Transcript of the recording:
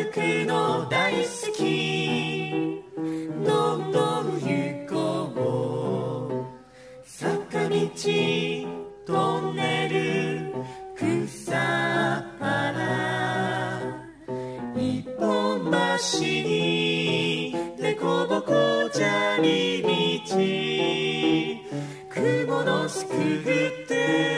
くの大好きどんどん行こう坂道トンネル草原一本橋にでこぼこ砂利道雲のすくぐって